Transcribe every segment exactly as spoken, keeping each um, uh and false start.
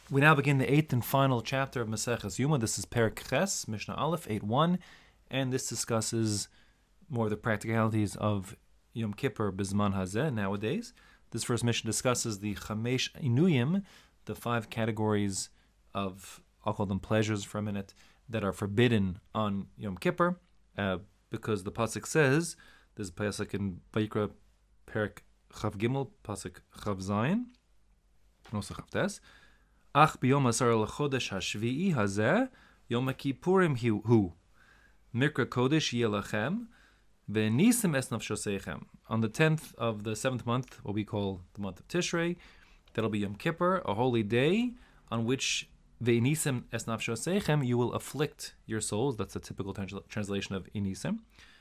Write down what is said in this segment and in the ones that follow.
We now begin the eighth and final chapter of Maseches Yuma. This is Perek Ches, Mishnah Aleph, eight one, and this discusses more of the practicalities of Yom Kippur Bizman Hazeh nowadays. This first Mishnah discusses the Chamesh Inuyim, the five categories of, I'll call them pleasures for a minute, that are forbidden on Yom Kippur, uh, because the pasuk says, there's a pasuk in Vayikra Perek Chav Gimel, pasuk Chav Zayin, and also Chav Tes. Ach biyom asar lechodesh hashvi'i hazeh Yom Kippurim hu Mikra Kodesh yelachem ve'nisim es nafshoseichem. On the tenth of the seventh month, what we call the month of Tishrei, that'll be Yom Kippur, a holy day on which ve'nisim es nafshoseichem, you will afflict your souls. That's a typical trans- translation of inisim.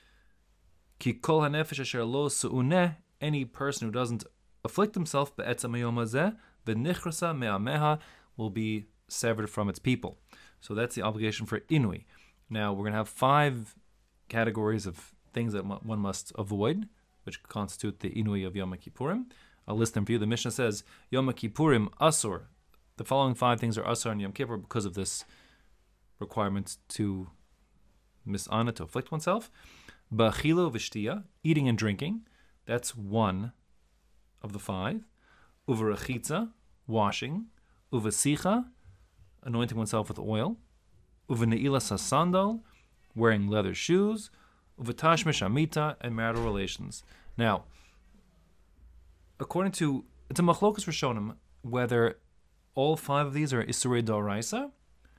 Ki kol hanefesh asher lo su'uneh, any person who doesn't afflict himself be'etzam hayom hazeh v'nichrasa me'ameha, will be severed from its people. So that's the obligation for Inui. Now, we're going to have five categories of things that one must avoid, which constitute the Inui of Yom Kippurim. I'll list them for you. The Mishnah says, Yom Kippurim Asur. The following five things are Asur on Yom Kippur because of this requirement to misana, to afflict oneself. Ba'chilo v'shtiya, eating and drinking. That's one of the five. Uvarachitza, washing. Uvasicha, anointing oneself with oil. Uvane'ilas hasandal, wearing leather shoes. Uvatashmish amita, and marital relations. Now, according to, it's a machlokas rishonim, whether all five of these are isurei d'oraisa,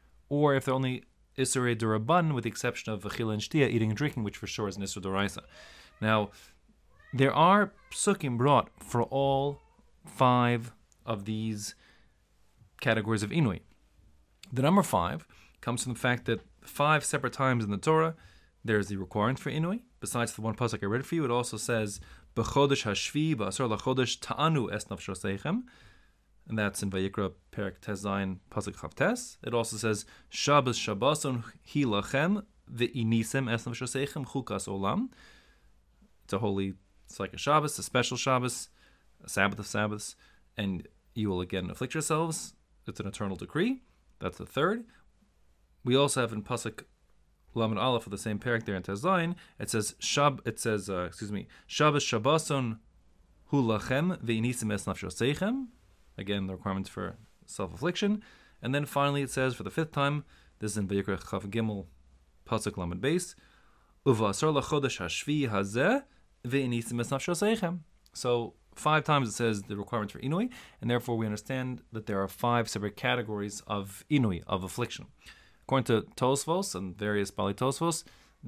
or if they're only isurei d'raban, with the exception of v'chila and shtia, eating and drinking, which for sure is an isur d'oraisa. Now, there are psukim brought for all five of these categories of Inui. The number five comes from the fact that five separate times in the Torah there's the requirement for Inui. Besides the one pasuk I read for you, it also says B'chodesh hashvi ba'asor lachodesh ta'anu es nafshoseichem, and that's in Vayikra Perek Tes Zayin pasuk Chav Tes. It also says Shabbos Shabboson hi lachem ve'inisem es nafshoseichem chukas olam. It's a holy, it's like a Shabbos, a special Shabbos, a Sabbath of Sabbaths, and you will again afflict yourselves. It's an eternal decree. That's the third. We also have in pasuk Lamed Aleph of the same parak there in Tes Zayin. It says Shab. It says uh, excuse me. Shabbos Shabboson hu lachem ve'inisim es nafshoseichem. Again, the requirements for self-affliction. And then finally, it says for the fifth time. This is in Vayikra Chav Gimel pasuk Lamed Beis. Uvasar lachodesh hashvi hazeh ve'inisim es nafshoseichem. So five times it says the requirements for Inui, and therefore we understand that there are five separate categories of Inui, of affliction. According to Tosfos and various Bali Tosfos,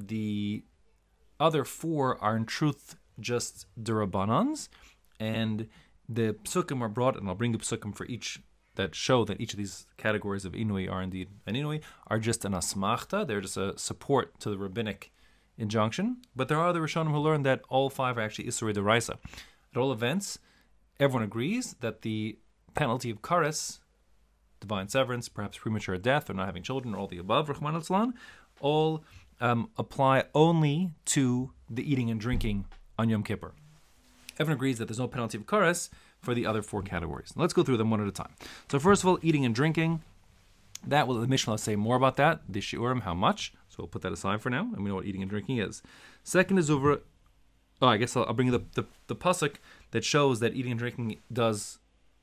the other four are in truth just Durabanans, and the psukim are brought, and I'll bring the psukim for each that show that each of these categories of Inui are indeed an Inui, are just an asmachta, they're just a support to the rabbinic injunction, but there are other Rishonim who learn that all five are actually Isurei D'Oraisa. At all events, everyone agrees that the penalty of kares, divine severance, perhaps premature death, or not having children, or all the above, Rahman al-Salam, all um, apply only to the eating and drinking on Yom Kippur. Everyone agrees that there's no penalty of kares for the other four categories. Let's go through them one at a time. So first of all, eating and drinking, that will the Mishnah say more about that, the shiurim, how much, so we'll put that aside for now, and we know what eating and drinking is. Second is over... Oh, I guess I'll, I'll bring you the, the, the pasuk that shows that eating and drinking does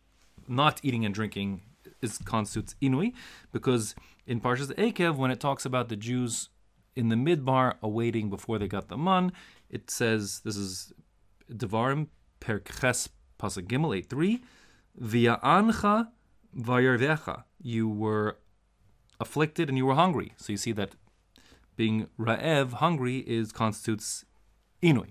not eating and drinking is constitutes inui, because in Parshas Eikev, when it talks about the Jews in the Midbar awaiting before they got the man, it says, this is Devarim Perek Ches pasuk Gimel eight three, V'ya'ancha v'yarvecha, you were afflicted and you were hungry. So you see that being ra'ev, hungry, is constitutes inui.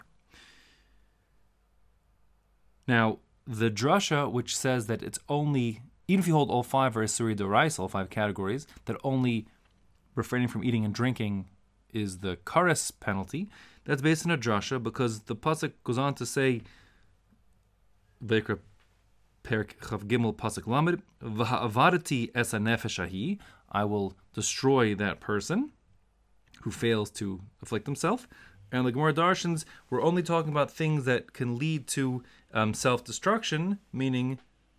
Now, the drasha, which says that it's only, even if you hold all five are Isurei D'Oraisa, all five categories, that only refraining from eating and drinking is the kares penalty, that's based on a drasha, because the pasuk goes on to say, Vayikra Perek Chav Gimel pasuk Lamed, V'ha'avadati es hanefesh hahi, I will destroy that person who fails to afflict himself. And the Gemara Darshans, we're only talking about things that can lead to um, self-destruction, meaning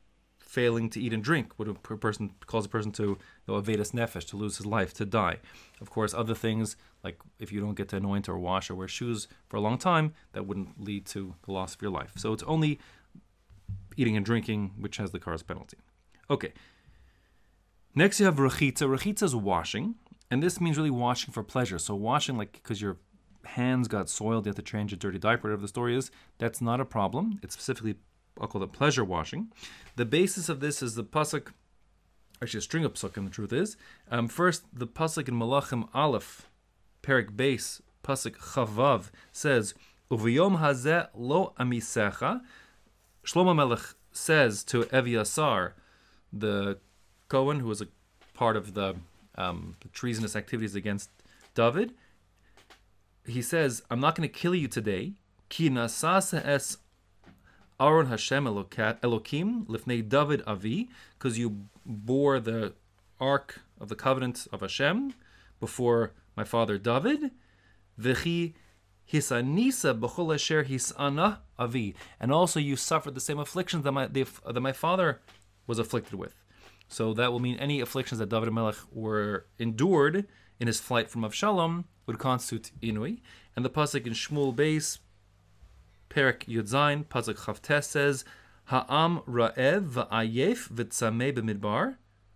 failing to eat and drink, would a person cause a person to, you know, avedas nefesh, to lose his life, to die. Of course, other things, like if you don't get to anoint or wash or wear shoes for a long time, that wouldn't lead to the loss of your life. So it's only eating and drinking which has the kar's penalty. Okay. Next you have rechitza. Rechitza is washing, and this means really washing for pleasure. So washing, like, because your hands got soiled, you have to change a dirty diaper, whatever the story is, that's not a problem. It's specifically, I'll call it pleasure washing. The basis of this is the pasuk, actually a string of pasukim, the truth is. Um, first, the pasuk in Malachim Aleph, Perik Beis, pasuk Chavav, says, Uviyom hazeh lo amisecha. Shlomo Melech says to Eviasar, the Cohen, who was a part of the, um, the treasonous activities against David, he says, I'm not going to kill you today. Ki nasasa es Aron Hashem Elokim lifnei David Avi, because you bore the ark of the covenant of Hashem before my father David. V'chi hisanisa b'chol asher hisana Avi, and also you suffered the same afflictions that my the, that my father was afflicted with. So that will mean any afflictions that David Melech were endured in his flight from Avshalom would constitute inui. And the pasuk in Shmuel Beis, Perik Yud Zayin, pasuk Chavtes says, Ha'am ra'ev va'ayef v'tzameh b'midbar.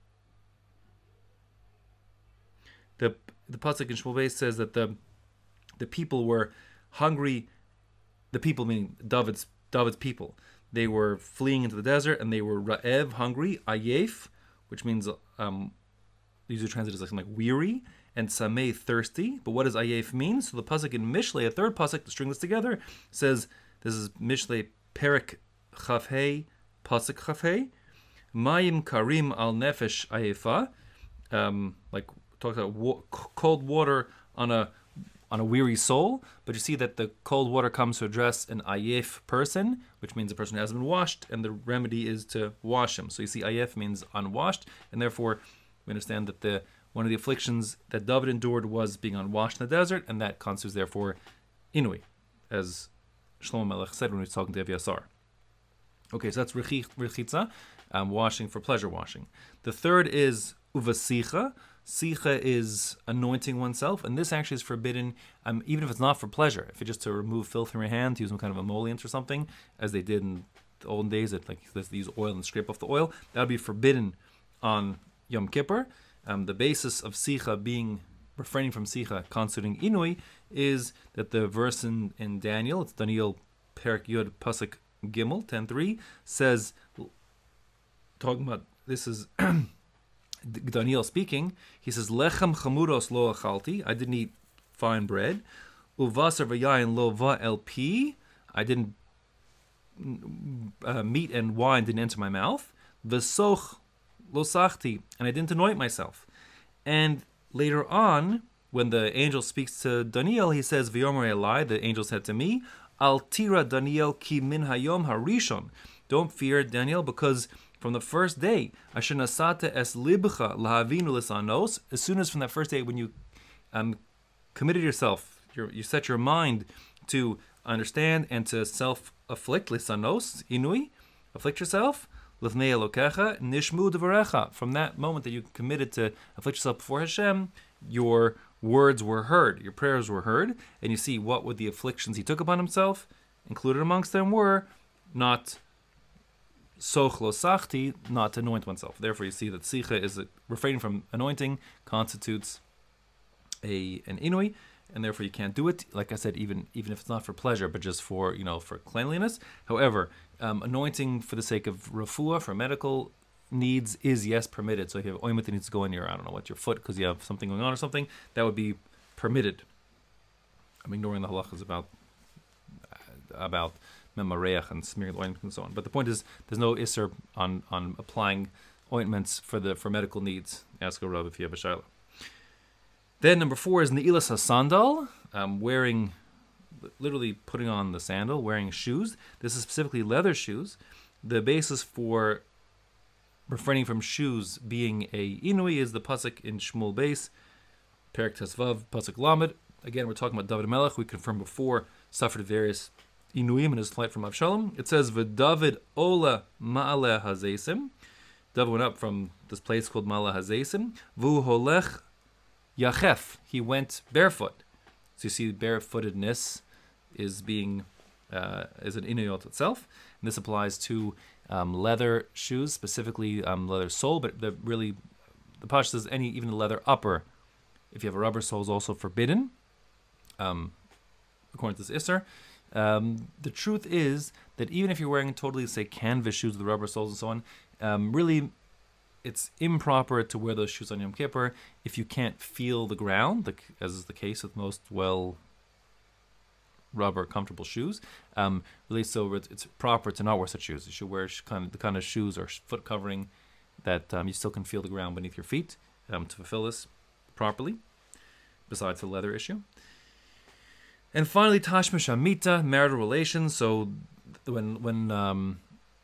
The the pasuk in Shmuel Beis says that the the people were hungry. The people, meaning David's David's people, they were fleeing into the desert, and they were ra'ev, hungry, ayef, which means um, usually translated as like something like weary, and sameh, thirsty. But what does ayef mean? So the pasuk in Mishlei, a third pasuk to string this together, says, this is Mishlei Perik Chavhei, pasuk Chavhei, Mayim karim al nefesh ayefa, um, like talks about wa- cold water on a on a weary soul. But you see that the cold water comes to address an ayef person, which means a person who hasn't been washed, and the remedy is to wash him. So you see, ayef means unwashed, and therefore we understand that the one of the afflictions that David endured was being unwashed in the desert, and that constitutes therefore inui, as Shlomo Melech said when he was talking to Eviasar. Okay, so that's rechitza, um, washing for pleasure washing. The third is uvasicha. Sicha is anointing oneself, and this actually is forbidden, um, even if it's not for pleasure. If it's just to remove filth from your hand, to use some kind of emollient or something, as they did in the olden days, that like they use oil and scrape off the oil, that would be forbidden on Yom Kippur. Um, the basis of Sicha being refraining from Sicha, constituting Inui, is that the verse in, in Daniel, it's Daniel Perik Yud Pasuk Gimel ten three, says, talking about, this is Daniel speaking, he says, Lechem chamuros lo achalti, I didn't eat fine bread. Uvasar v'yayin lo va'elpi, I didn't, uh, meat and wine didn't enter my mouth. V'soch lo sachti, and I didn't anoint myself. And later on, when the angel speaks to Daniel, he says, V'yomer Elai, the angel said to me, Al tira Daniel ki min hayom harishon. Don't fear, Daniel, because from the first day, asher nasata es libcha lahavinu lisanos, as soon as from that first day when you um, committed yourself, you set your mind to understand and to self-afflict, lisanos, inui, afflict yourself, lifnei elokecha, nishmu devarecha. From that moment that you committed to afflict yourself before Hashem, your words were heard, your prayers were heard, and you see what were the afflictions he took upon himself. Included amongst them were not soch lo sachti, not to anoint oneself. Therefore, you see that sicha is refraining from anointing constitutes a an inui, and therefore you can't do it. Like I said, even even if it's not for pleasure, but just for you know for cleanliness. However, um, anointing for the sake of refuah, for medical needs, is yes permitted. So if you have ointment that needs to go in your I don't know what your foot because you have something going on or something, that would be permitted. I'm ignoring the halachas about about memareach and smearing ointment and so on. But the point is, there's no isser on, on applying ointments for the for medical needs. Ask a Rav if you have a shayla. Then number four is ne'ilas hasandal, um, wearing, literally putting on the sandal, wearing shoes. This is specifically leather shoes. The basis for refraining from shoes being a inui is the pasuk in Shmuel Beis, Perik Tesvav, pasuk Lamed. Again, we're talking about David Melech. We confirmed before suffered various Inuyim in his flight from Avshalom. It says, V'David ola ma'ale hazesim. David went up from this place called Ma'ale hazesim. V'hu holech yachef. He went barefoot. So you see barefootedness is being, uh, is an inuyot itself. And this applies to um, leather shoes, specifically um, leather sole, but the really, the Pash says any, even the leather upper, if you have a rubber sole, is also forbidden, um, according to this Isser. Um, the truth is that even if you're wearing totally, say, canvas shoes with rubber soles and so on, um, really, it's improper to wear those shoes on Yom Kippur if you can't feel the ground, like, as is the case with most well rubber comfortable shoes. Um, really, so it's, it's proper to not wear such shoes. You should wear sh- kind of the kind of shoes or foot covering that um, you still can feel the ground beneath your feet um, to fulfill this properly, besides the leather issue. And finally, Tashmish Amita, marital relations. So when when um,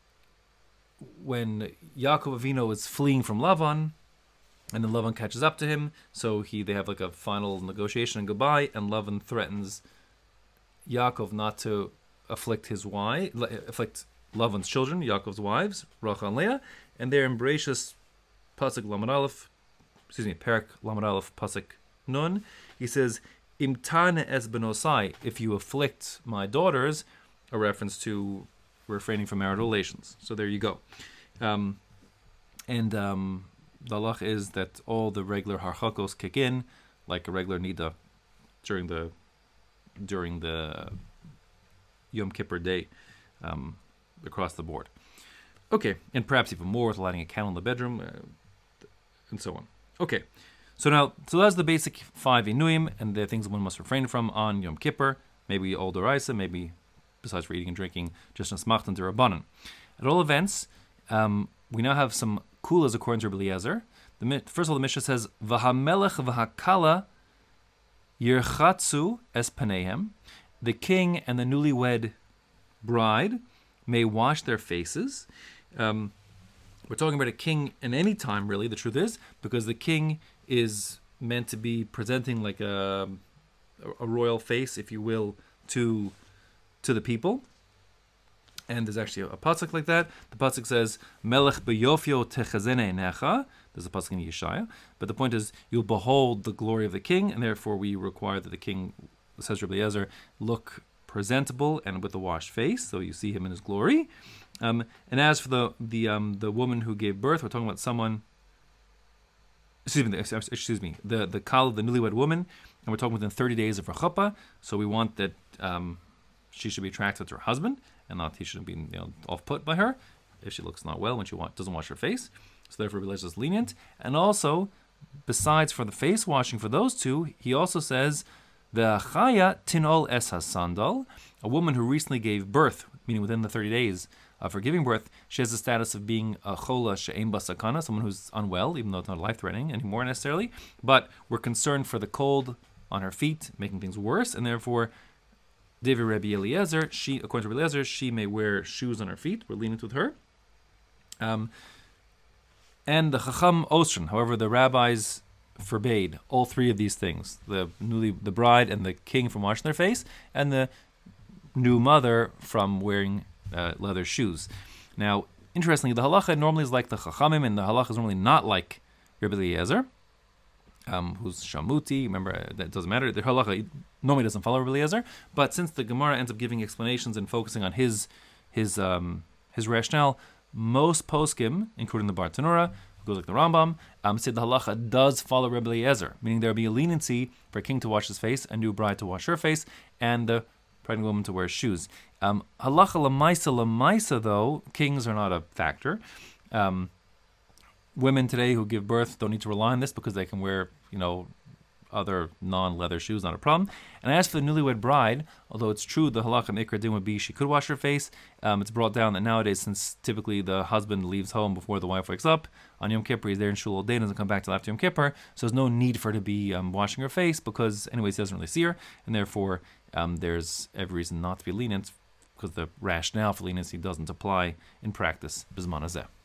when Yaakov Avinu is fleeing from Lavan, and then Lavan catches up to him, so he they have like a final negotiation and goodbye, and Lavan threatens Yaakov not to afflict his wife, afflict Lavan's children, Yaakov's wives, Rachel and Leah, and they're in Bereshis Pasuk Lamed Aleph, excuse me, Perak Lamed Aleph Pasuk Nun. He says, Imtane es benosai, if you afflict my daughters, a reference to refraining from marital relations. So there you go. Um, and um, the halach is that all the regular harchakos kick in, like a regular nida during the during the Yom Kippur day, um, across the board. Okay, and perhaps even more with lighting a candle in the bedroom, uh, and so on. Okay. So now, so that's the basic five Inuyim and the things one must refrain from on Yom Kippur. Maybe Old Oraisa, maybe besides for eating and drinking, just Nesmachtan to Rabbanan. At all events, um, we now have some kulas according to Rabbi Eliezer. The, first of all, the Mishnah says, V'hamelech v'hakala yirchatzu es panehem. The king and the newlywed bride may wash their faces. Um, we're talking about a king in any time, really, the truth is, because the king is meant to be presenting like a, a royal face, if you will, to to the people. And there's actually a, a pasuk like that. The pasuk says, Melech beyofio techazene necha. There's a pasuk in Yeshaya. But the point is, you'll behold the glory of the king, and therefore we require that the king, says Rabbi Eliezer, look presentable and with a washed face, so you see him in his glory. Um, and as for the the um, the woman who gave birth, we're talking about someone. Excuse me, excuse me, the the kal, the newlywed woman, and we're talking within thirty days of her chuppah. So we want that um, she should be attracted to her husband, and not he shouldn't be you know off put by her if she looks not well when she want, doesn't wash her face. So therefore, religious is lenient. And also, besides for the face washing for those two, he also says the chaya tinol es hasandal, a woman who recently gave birth, meaning within the thirty days of her giving birth, she has the status of being a chola she'ein basakana, someone who's unwell, even though it's not life-threatening anymore necessarily. But we're concerned for the cold on her feet, making things worse, and therefore, David Rabbi Eliezer, she, according to Rabbi Eliezer, she may wear shoes on her feet. We're lenient with her. Um, and the Chacham Osran, however, the rabbis forbade all three of these things: the newly, the bride and the king from washing their face, and the new mother from wearing Uh, leather shoes. Now, interestingly, the halacha normally is like the chachamim, and the halacha is normally not like Rabbi Eliezer, um, who's shamuti. Remember, uh, that doesn't matter. The halacha normally doesn't follow Rabbi Eliezer, but since the Gemara ends up giving explanations and focusing on his his um, his rationale, most poskim, including the Bar Tanura, who goes like the Rambam, um, said the halacha does follow Rabbi Eliezer, meaning there will be a leniency for a king to wash his face, a new bride to wash her face, and the pregnant woman to wear shoes. Um, halacha lamaisa lamaisa, though, kings are not a factor. Um, women today who give birth don't need to rely on this because they can wear, you know, other non-leather shoes, not a problem. And as for the newlywed bride, although it's true the halacha mikra din would be she could wash her face, um, it's brought down that nowadays, since typically the husband leaves home before the wife wakes up, on Yom Kippur he's there in shul all day and doesn't come back till after Yom Kippur, so there's no need for her to be um, washing her face because anyways he doesn't really see her, and therefore um, there's every reason not to be lenient because the rationale for leniency doesn't apply in practice. Bisman hazeh.